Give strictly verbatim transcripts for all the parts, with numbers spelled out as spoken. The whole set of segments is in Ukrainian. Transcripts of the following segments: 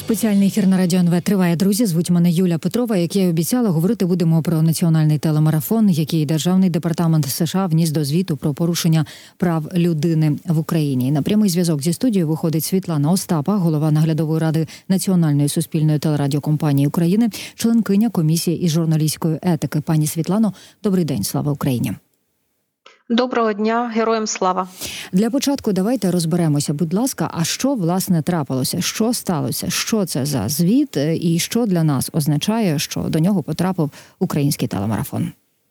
Спеціальний ефір на Радіо ен ве триває, друзі. Звуть мене Юля Петрова. Як я й обіцяла, говорити будемо про національний телемарафон, який Державний департамент США вніс до звіту про порушення прав людини в Україні. На прямий зв'язок зі студією виходить Світлана Остапа, голова наглядової ради Національної суспільної телерадіокомпанії України, членкиня комісії із журналістської етики. Пані Світлано, добрий день, слава Україні! Доброго дня, героям слава. Для початку давайте розберемося, будь ласка, а що, власне, трапилося? Що сталося? Що це за звіт? І що для нас означає, що до нього потрапив український телемарафон?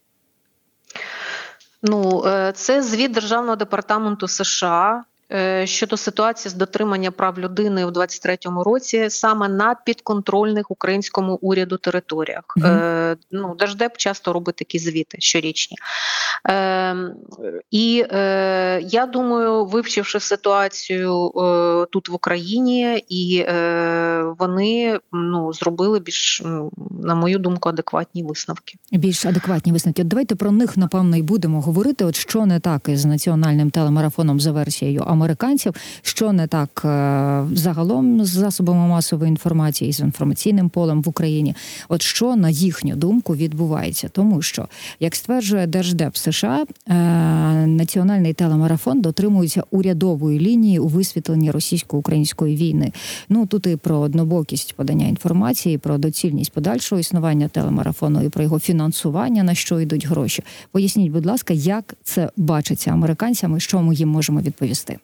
Ну, це звіт Державного департаменту США щодо ситуації з дотримання прав людини у двадцять третьому році саме на підконтрольних українському уряду територіях. Mm-hmm. Е, ну, Держдеп часто робить такі звіти щорічні. Е, і е, я думаю, вивчивши ситуацію е, тут в Україні, і е, вони ну, зробили більш, на мою думку, адекватні висновки. Більш адекватні висновки. Давайте про них, напевно, і будемо говорити. От що не так із національним телемарафоном за версією американців, що не так е, загалом з засобами масової інформації, з інформаційним полем в Україні. От що, на їхню думку, відбувається? Тому що, як стверджує Держдеп США, е, національний телемарафон дотримується урядової лінії у висвітленні російсько-української війни. Ну, тут і про однобокість подання інформації, про доцільність подальшого існування телемарафону і про його фінансування, на що йдуть гроші. Поясніть, будь ласка, як це бачиться американцями, що ми їм можемо відповісти?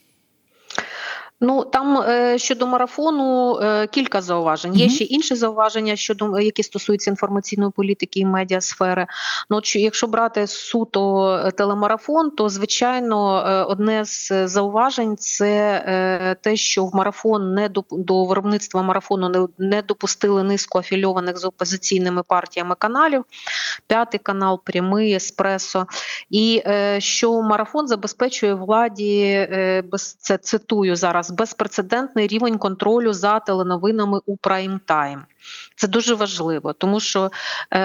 Ну, там е, щодо марафону е, кілька зауважень. Mm-hmm. Є ще інші зауваження, щодо, які стосуються інформаційної політики і медіасфери. Ну, якщо брати суто телемарафон, то, звичайно, е, одне з зауважень – це е, те, що в марафон не до, до виробництва марафону не, не допустили низку афільованих з опозиційними партіями каналів. П'ятий канал, Прямий, Еспресо. І е, що марафон забезпечує владі, е, без, це цитую зараз, безпрецедентний рівень контролю за теленовинами у прайм-тайм. Це дуже важливо, тому що е,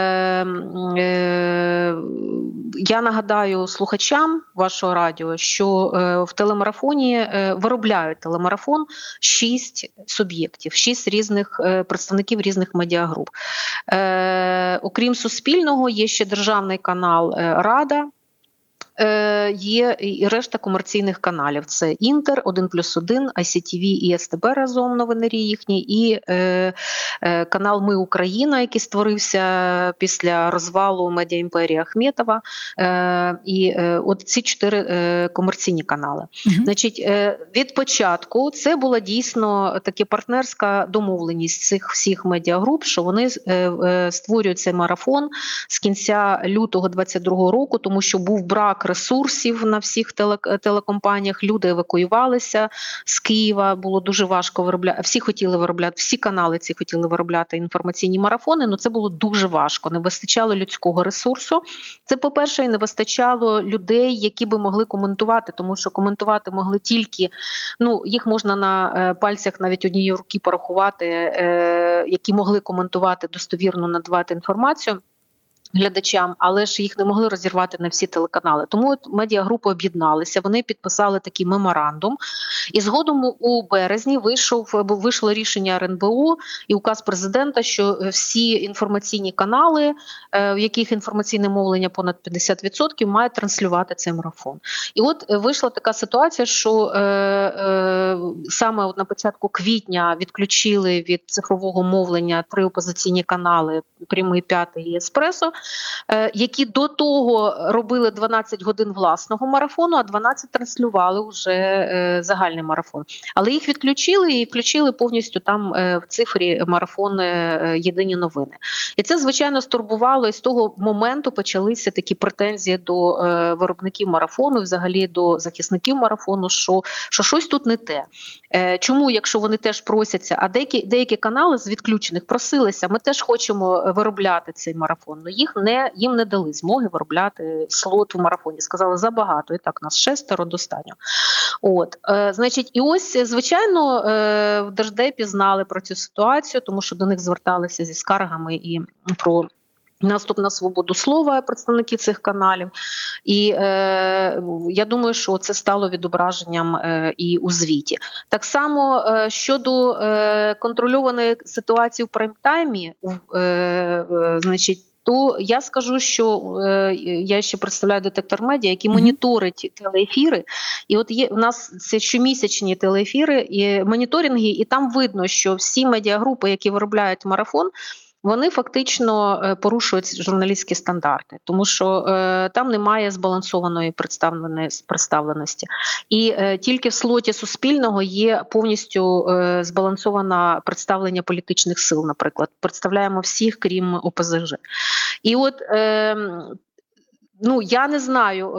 е, я нагадаю слухачам вашого радіо, що е, в телемарафоні е, виробляють телемарафон шість суб'єктів, шість різних е, представників різних медіагруп. Е, окрім Суспільного, є ще державний канал е, Рада. Є і решта комерційних каналів. Це Інтер, один плюс один, ай сі ті ві і ес те бе разом, новинарі їхні, і е, е, канал Ми Україна, який створився після розвалу медіаімперії Ахметова. Е, і е, от ці чотири е, комерційні канали. Mm-hmm. Значить, е, від початку це була дійсно така партнерська домовленість цих всіх медіагруп, що вони е, е, створюють цей марафон з кінця лютого двадцять другого року, тому що був брак ресурсів на всіх теле, телекомпаніях, люди евакуювалися з Києва, було дуже важко виробляти, всі хотіли виробляти, всі канали ці хотіли виробляти інформаційні марафони, але це було дуже важко, не вистачало людського ресурсу. Це, по-перше, і не вистачало людей, які би могли коментувати, тому що коментувати могли тільки, ну, їх можна на е, пальцях навіть однієї руки порахувати, е, які могли коментувати, достовірно надавати інформацію глядачам, але ж їх не могли розірвати на всі телеканали. Тому от медіагрупи об'єдналися, вони підписали такий меморандум. І згодом у березні вийшов, вийшло рішення ар ен бе у і указ президента, що всі інформаційні канали, в яких інформаційне мовлення понад п'ятдесят відсотків, мають транслювати цей марафон. І от вийшла така ситуація, що е, е, саме от на початку квітня відключили від цифрового мовлення три опозиційні канали «Прямий», «П'ятий» і «Еспресо», які до того робили дванадцять годин власного марафону, а дванадцять транслювали вже загальний марафон. Але їх відключили і включили повністю там в цифрі марафон «Єдині новини». І це, звичайно, стурбувало, і з того моменту почалися такі претензії до виробників марафону, взагалі до захисників марафону, що, що щось тут не те. Чому, якщо вони теж просяться, а деякі, деякі канали з відключених просилися, ми теж хочемо виробляти цей марафон, але їх не, їм не дали змоги виробляти слот в марафоні. Сказали, забагато, і так нас шестеро достатньо. От, е, значить, і ось, звичайно, е, в Держдепі знали про цю ситуацію, тому що до них зверталися зі скаргами і про Наступ на свободу слова, представники цих каналів. І е, я думаю, що це стало відображенням е, і у звіті. Так само е, щодо е, контрольованої ситуації в прайм-таймі, е, е, значить, то я скажу, що е, я ще представляю детектор медіа, який моніторить телеефіри. І от є у нас це щомісячні телеефіри і моніторинги, і там видно, що всі медіагрупи, які виробляють марафон, вони фактично порушують журналістські стандарти, тому що е, там немає збалансованої представленості. І е, тільки в слоті Суспільного є повністю е, збалансоване представлення політичних сил, наприклад. Представляємо всіх, крім О Пе Зе Же. І от е, ну, я не знаю,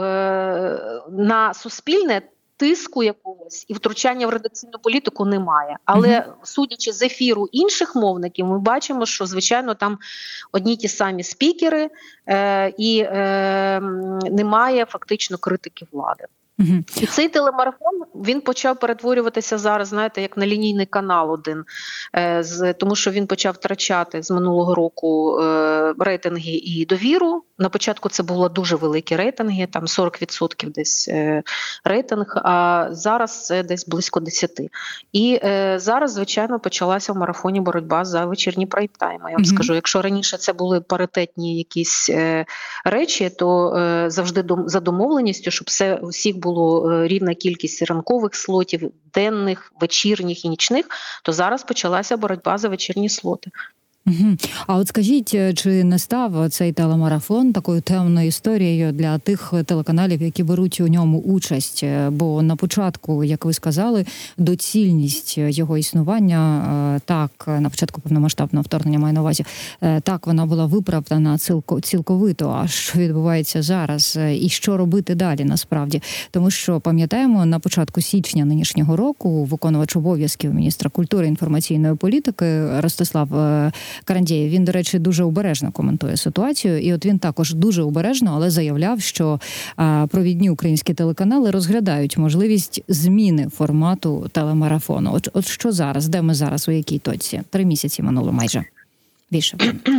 е, на Суспільне тиску якогось і втручання в редакційну політику немає. Але mm-hmm. судячи з ефіру інших мовників, ми бачимо, що, звичайно, там одні ті самі спікери е, і е, немає фактично критики влади. Mm-hmm. І цей телемарафон, він почав перетворюватися зараз, знаєте, як на лінійний канал один, е, з, тому що він почав втрачати з минулого року е, рейтинги і довіру. На початку це були дуже великі рейтинги, там сорок відсотків десь е, рейтинг, а зараз це десь близько десять відсотків. І е, зараз, звичайно, почалася в марафоні боротьба за вечірні прайм-тайми. Я вам mm-hmm. скажу, якщо раніше це були паритетні якісь е, речі, то е, завжди дом, за домовленістю, щоб все, усіх було е, рівна кількість ранкових слотів, денних, вечірніх і нічних, то зараз почалася боротьба за вечірні слоти. Угу. А от скажіть, чи не став цей телемарафон такою темною історією для тих телеканалів, які беруть у ньому участь? Бо на початку, як ви сказали, доцільність його існування, так, на початку повномасштабного вторгнення маю на увазі, так, вона була виправдана цілковито. А що відбувається зараз? І що робити далі, насправді? Тому що, пам'ятаємо, на початку січня нинішнього року виконувач обов'язків міністра культури і інформаційної політики Ростислав Карандєєв, він, до речі, дуже обережно коментує ситуацію, і от він також дуже обережно, але заявляв, що а, провідні українські телеканали розглядають можливість зміни формату телемарафону. От, от що зараз? Де ми зараз? У якій точці? Три місяці минуло майже. Більше.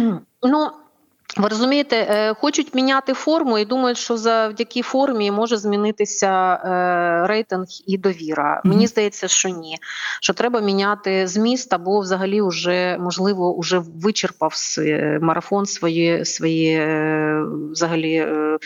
Ну, ви розумієте, хочуть міняти форму і думають, що завдяки формі може змінитися рейтинг і довіра. Mm-hmm. Мені здається, що ні. Що треба міняти зміст, або взагалі вже, можливо, вже вичерпав марафон свої, свої взагалі,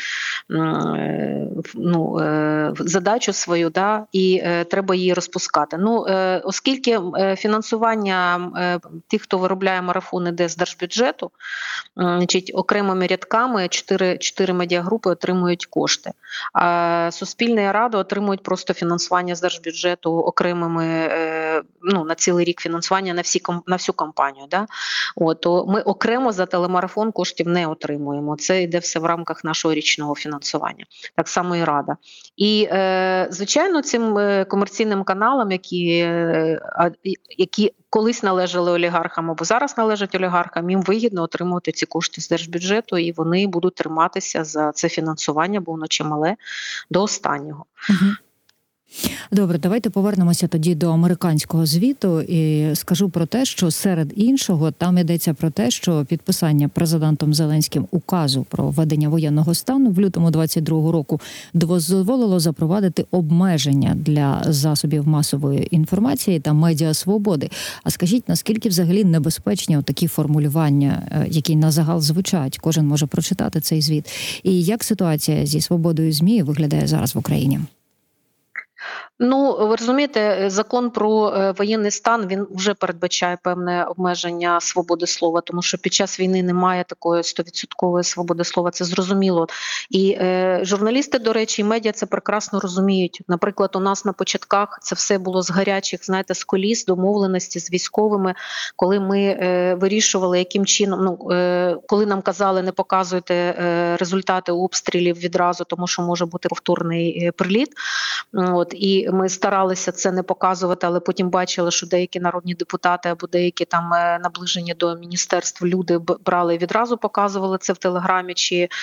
ну, задачу свою, да, і треба її розпускати. Ну, оскільки фінансування тих, хто виробляє марафон, іде з держбюджету, значить, окремими рядками чотири, чотири медіагрупи отримують кошти. А Суспільне і Рада отримують просто фінансування з держбюджету окремими, ну, на цілий рік фінансування на, всі, на всю кампанію. Да? От, то ми окремо за телемарафон коштів не отримуємо. Це йде все в рамках нашого річного фінансування. Так само і Рада. І, е, звичайно, цим комерційним каналам, які, які колись належали олігархам або зараз належать олігархам, їм вигідно отримувати ці кошти з держбюджету, і вони будуть триматися за це фінансування, бо воно чимале, до останнього. Угу. Добре, давайте повернемося тоді до американського звіту і скажу про те, що серед іншого там йдеться про те, що підписання президентом Зеленським указу про введення воєнного стану в лютому двадцять другого року дозволило запровадити обмеження для засобів масової інформації та медіасвободи. А скажіть, наскільки взагалі небезпечні такі формулювання, які на загал звучать? Кожен може прочитати цей звіт. І як ситуація зі свободою ЗМІ виглядає зараз в Україні? Ну, ви розумієте, закон про воєнний стан, він вже передбачає певне обмеження свободи слова, тому що під час війни немає такої сто відсотків свободи слова, це зрозуміло. І е, журналісти, до речі, і медіа це прекрасно розуміють. Наприклад, у нас на початках це все було з гарячих, знаєте, з коліс, домовленості з військовими, коли ми е, вирішували, яким чином, ну, е, коли нам казали, не показуйте е, результати обстрілів відразу, тому що може бути повторний е, приліт. От, і і ми старалися це не показувати, але потім бачили, що деякі народні депутати або деякі там наближені до міністерств люди брали і відразу показували це в Телеграмі чи е,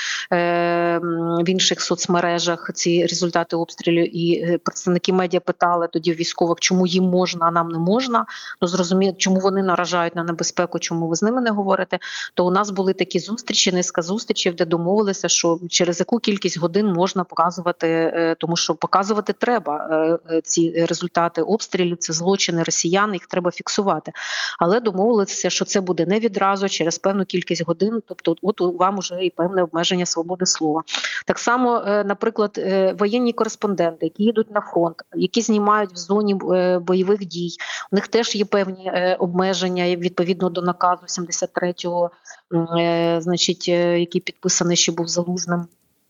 в інших соцмережах ці результати обстрілів, і представники медіа питали тоді військових, чому їм можна, а нам не можна. Ну, зрозуміло, чому вони наражають на небезпеку, чому ви з ними не говорите. То у нас були такі зустрічі, низка зустрічей, де домовилися, що через яку кількість годин можна показувати, тому що показувати треба ці результати обстрілів, це злочини росіян, їх треба фіксувати. Але домовилися, що це буде не відразу, через певну кількість годин, тобто от вам уже і певне обмеження свободи слова. Так само, наприклад, воєнні кореспонденти, які їдуть на фронт, які знімають в зоні бойових дій, у них теж є певні обмеження відповідно до наказу сімдесят третього, значить, який підписаний ще був Залужним.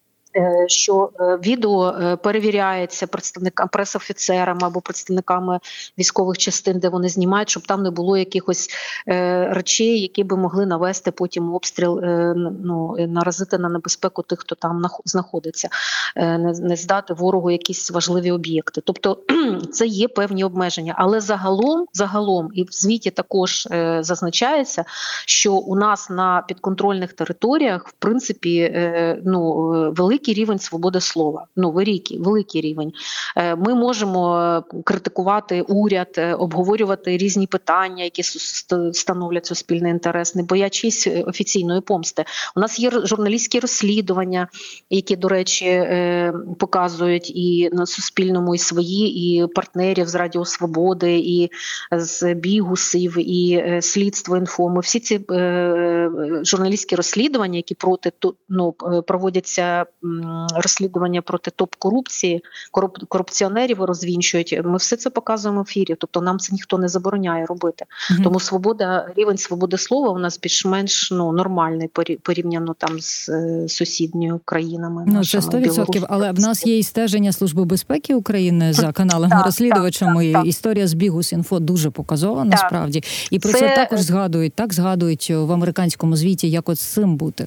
Що відео перевіряється представникам, пресофіцерами або представниками військових частин, де вони знімають, щоб там не було якихось речей, які би могли навести потім обстріл, ну, наразити на небезпеку тих, хто там знаходиться, не, не здати ворогу якісь важливі об'єкти. Тобто це є певні обмеження. Але загалом, загалом і в звіті також зазначається, що у нас на підконтрольних територіях, в принципі, ну, великий рівень свободи слова, ну великий, великий рівень. Ми можемо критикувати уряд, обговорювати різні питання, які становлять суспільний інтерес, не боячись офіційної помсти. У нас є журналістські розслідування, які, до речі, показують і на Суспільному і свої, і партнерів з Радіо Свободи, і з Бігусів, і Слідство інфо. Ми всі ці журналістські розслідування, які проти, ну, проводяться розслідування проти топ-корупції, коруп, корупціонерів розвінчують, ми все це показуємо в ефірі, тобто нам це ніхто не забороняє робити. Mm-hmm. Тому свобода, рівень свободи слова у нас більш-менш, ну, нормальний порівняно там з е, сусідніми країнами. Ну, це сто відсотків, але в нас є і стеження Служби безпеки України за каналами так, розслідувачами. Так, так. Історія з Бігус.Інфо дуже показова, насправді. І про це... це також згадують, так згадують в американському звіті, як от з цим бути.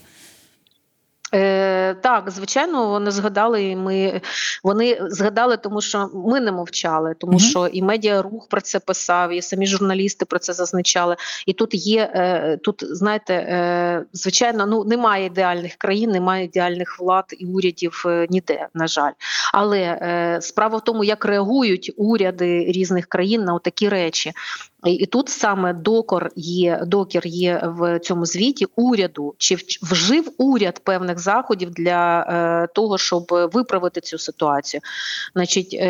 Е, так, звичайно, вони згадали, і ми вони згадали, тому що ми не мовчали, тому mm-hmm. що і медіарух про це писав, і самі журналісти про це зазначали. І тут є, е, тут, знаєте, е, звичайно, ну немає ідеальних країн, немає ідеальних влад і урядів е, ніде, на жаль. Але е, справа в тому, як реагують уряди різних країн на такі речі. І тут саме докор є, докір є в цьому звіті уряду, чи вжив уряд певних заходів для е, того, щоб виправити цю ситуацію. Значить, е,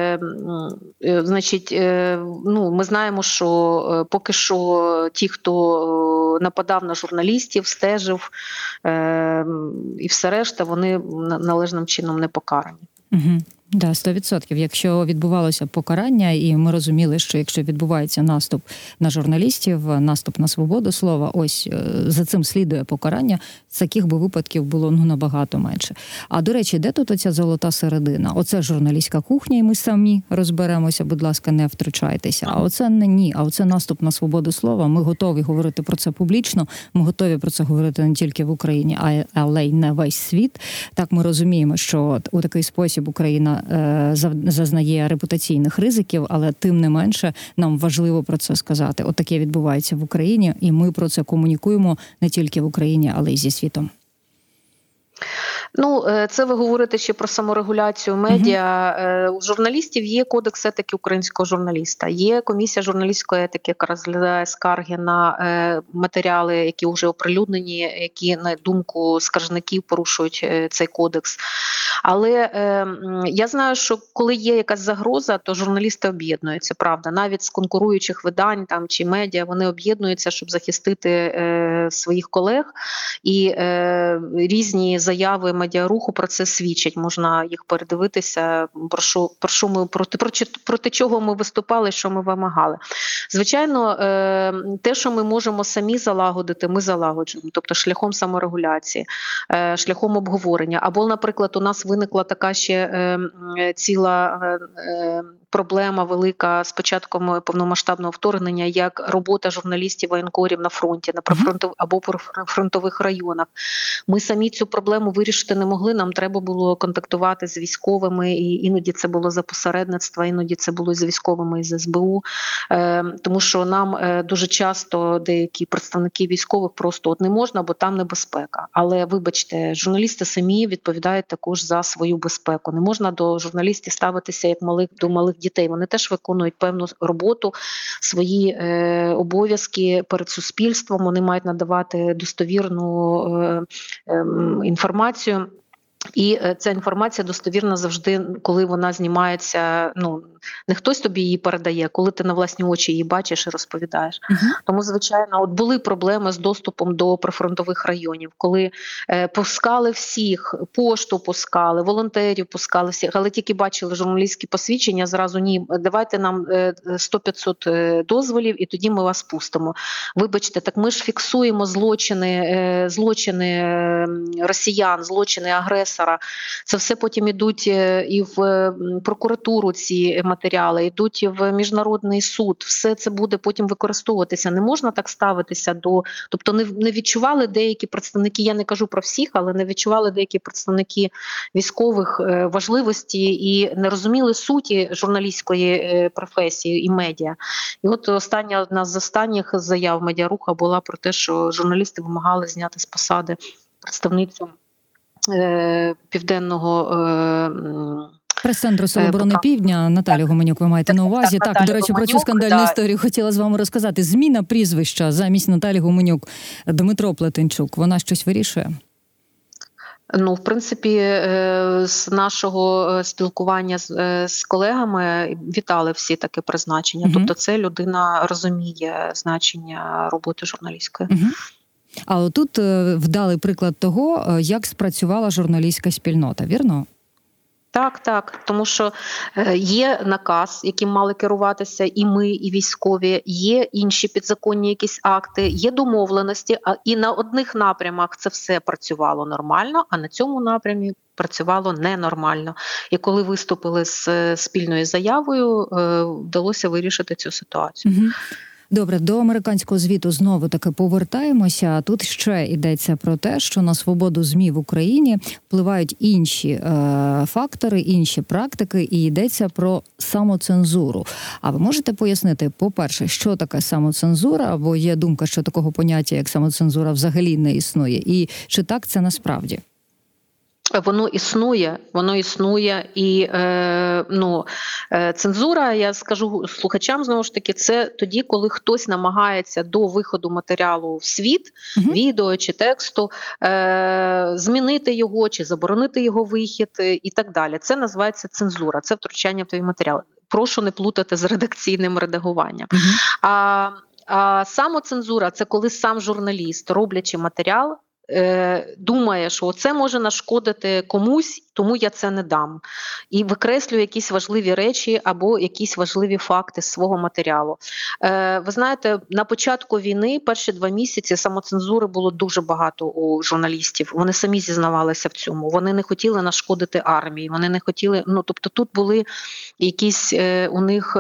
е, значить е, ну, ми знаємо, що е, поки що ті, хто нападав на журналістів, стежив е, і все решта, вони належним чином не покарані. Угу. Да, сто відсотків. Якщо відбувалося покарання, і ми розуміли, що якщо відбувається наступ на журналістів, наступ на свободу слова, ось за цим слідує покарання, таких би випадків було, ну, набагато менше. А, до речі, де тут оця золота середина? Оце журналістська кухня, і ми самі розберемося, будь ласка, не втручайтеся. А оце не ні, а оце наступ на свободу слова. Ми готові говорити про це публічно, ми готові про це говорити не тільки в Україні, але й на весь світ. Так, ми розуміємо, що у такий спосіб Україна зазнає репутаційних ризиків, але тим не менше нам важливо про це сказати. От таке відбувається в Україні, і ми про це комунікуємо не тільки в Україні, але й зі світом. Ну, це ви говорите ще про саморегуляцію медіа. Uh-huh. У журналістів є кодекс етики українського журналіста, є комісія журналістської етики, яка розглядає скарги на матеріали, які вже оприлюднені, які, на думку скаржників, порушують цей кодекс. Але е, я знаю, що коли є якась загроза, то журналісти об'єднуються, правда. Навіть з конкуруючих видань там, чи медіа, вони об'єднуються, щоб захистити е, своїх колег. І е, різні заяви медіаруху про це свідчать. Можна їх передивитися, про що, про що ми, проти, проти, проти чого ми виступали, що ми вимагали. Звичайно, е, те, що ми можемо самі залагодити, ми залагоджуємо. Тобто шляхом саморегуляції, е, шляхом обговорення. Або, наприклад, у нас виникла така ще е, ціла е, проблема велика з початком повномасштабного вторгнення, як робота журналістів воєнкорів на фронті, на прифронтов, або в фронтових районах. Ми самі цю проблему вирішити вибачте, не могли, нам треба було контактувати з військовими, і іноді це було за посередництва, іноді це було з військовими із ес бе у, е, тому що нам е, дуже часто деякі представники військових просто от не можна, бо там небезпека. Але, вибачте, журналісти самі відповідають також за свою безпеку. Не можна до журналістів ставитися як малих до малих дітей. Вони теж виконують певну роботу, свої е, обов'язки перед суспільством. Вони мають надавати достовірну е, е, інформацію. І ця інформація достовірна завжди, коли вона знімається, ну, не хтось тобі її передає, коли ти на власні очі її бачиш і розповідаєш. Uh-huh. Тому, звичайно, от були проблеми з доступом до прифронтових районів, коли е, пускали всіх, пошту пускали, волонтерів пускали всіх, але тільки бачили журналістські посвідчення, зразу ні, давайте нам е, сто-п'ятсот дозволів і тоді ми вас пустимо. Вибачте, так ми ж фіксуємо злочини, е, злочини е, росіян, злочини агресора. Це все потім ідуть і в прокуратуру ці матеріали, йдуть в міжнародний суд. Все це буде потім використовуватися. Не можна так ставитися до... Тобто не, не відчували деякі представники, я не кажу про всіх, але не відчували деякі представники військових важливості і не розуміли суті журналістської професії і медіа. І от остання, одна з останніх заяв Медіаруха була про те, що журналісти вимагали зняти з посади представницю Південного прес-центру Сил оборони Півдня Наталію Гуменюк ви маєте на увазі. Так, так, до речі, Гуменюк, про цю скандальну да. історію хотіла з вами розказати. Зміна прізвища замість Наталі Гуменюк Дмитро Плетенчук. Вона щось вирішує? Ну, в принципі, з нашого спілкування з, з колегами вітали всі таке призначення. Uh-huh. Тобто це людина розуміє значення роботи журналістської. Uh-huh. А отут вдалий приклад того, як спрацювала журналістська спільнота, вірно? Так, так, тому що є наказ, яким мали керуватися і ми, і військові, є інші підзаконні якісь акти, є домовленості, і на одних напрямах це все працювало нормально, а на цьому напрямі працювало ненормально. І коли виступили з спільною заявою, вдалося вирішити цю ситуацію. Угу. Добре, до американського звіту знову таки повертаємося. Тут ще йдеться про те, що на свободу ЗМІ в Україні впливають інші е, фактори, інші практики, і йдеться про самоцензуру. А ви можете пояснити, по-перше, що таке самоцензура, бо є думка, що такого поняття, як самоцензура, взагалі не існує, і чи так це насправді? Воно існує, воно існує, і е, ну, е, цензура, я скажу слухачам, знову ж таки, це тоді, коли хтось намагається до виходу матеріалу в світ, uh-huh. відео чи тексту, е, змінити його, чи заборонити його вихід і так далі. Це називається цензура, це втручання в твій матеріал. Прошу не плутати з редакційним редагуванням. Uh-huh. А, а самоцензура – це коли сам журналіст, роблячи матеріал, думає, що це може нашкодити комусь, тому я це не дам. І викреслює якісь важливі речі або якісь важливі факти з свого матеріалу. Ви знаєте, на початку війни, перші два місяці самоцензури було дуже багато у журналістів. Вони самі зізнавалися в цьому. Вони не хотіли нашкодити армії, вони не хотіли, ну, тобто тут були якісь у них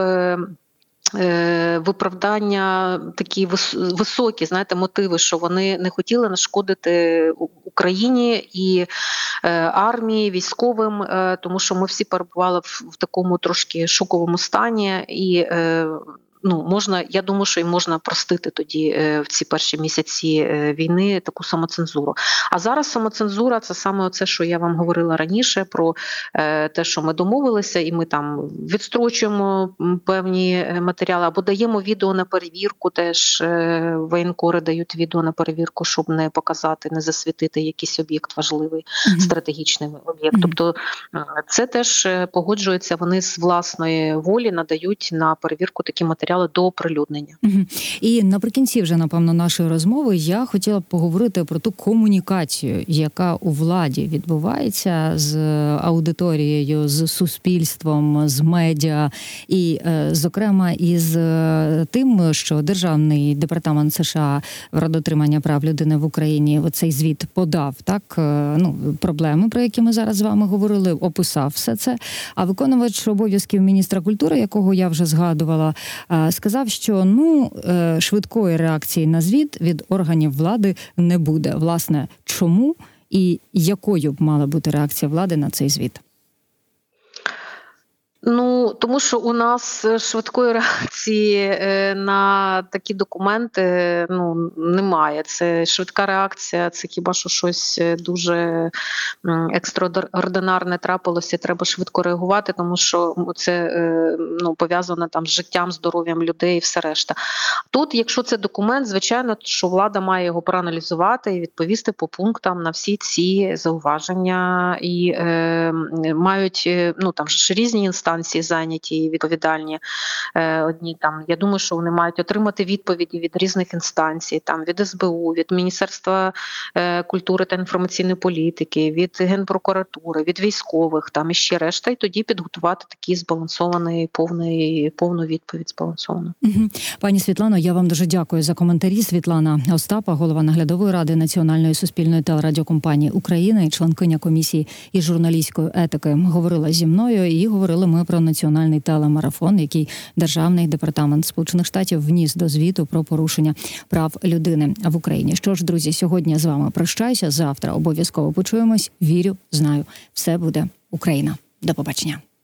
виправдання такі високі, знаєте, мотиви, що вони не хотіли нашкодити Україні і е, армії, військовим, е, тому що ми всі перебували в, в такому трошки шоковому стані і е, ну, можна, я думаю, що і можна простити тоді е, в ці перші місяці е, війни таку самоцензуру. А зараз самоцензура – це саме це, що я вам говорила раніше, про е, те, що ми домовилися, і ми там відстрочуємо певні матеріали, або даємо відео на перевірку, теж е, воєнкори дають відео на перевірку, щоб не показати, не засвітити якийсь об'єкт важливий, mm-hmm. стратегічний об'єкт. Mm-hmm. Тобто це теж погоджується, вони з власної волі надають на перевірку такі матеріали до оприлюднення. Угу. І наприкінці вже, напевно, нашої розмови я хотіла б поговорити про ту комунікацію, яка у владі відбувається з аудиторією, з суспільством, з медіа і, зокрема, із тим, що Державний департамент США в дотримання прав людини в Україні оцей звіт подав, так, ну, проблеми, про які ми зараз з вами говорили, описав все це, а виконувач обов'язків міністра культури, якого я вже згадувала, сказав, що ну швидкої реакції на звіт від органів влади не буде. Власне, чому І якою б мала бути реакція влади на цей звіт? Ну, тому що у нас швидкої реакції на такі документи, ну, немає. Це швидка реакція, це хіба що щось дуже екстраординарне трапилося, треба швидко реагувати, тому що це, ну, пов'язано там з життям, здоров'ям людей і все решта. Тут, якщо це документ, звичайно, що влада має його проаналізувати і відповісти по пунктам на всі ці зауваження. І е, мають, ну, там ж різні інстанції зайняті і відповідальні. Е, одні там, я думаю, що вони мають отримати відповіді від різних інстанцій, там від ес бе у, від Міністерства е, культури та інформаційної політики, від Генпрокуратури, від військових, там і ще решта, і тоді підготувати такий збалансований, повний, повну відповідь збалансовану. Угу. Пані Світлано, я вам дуже дякую за коментарі. Світлана Остапа, голова наглядової ради Національної суспільної телерадіокомпанії України і членкиня комісії із журналістської етики, говорила зі мною, і говорили ми про національний телемарафон, який Державний департамент Сполучених Штатів вніс до звіту про порушення прав людини в Україні. Що ж, друзі, сьогодні з вами прощаюся. Завтра обов'язково почуємось. Вірю, знаю, все буде Україна. До побачення.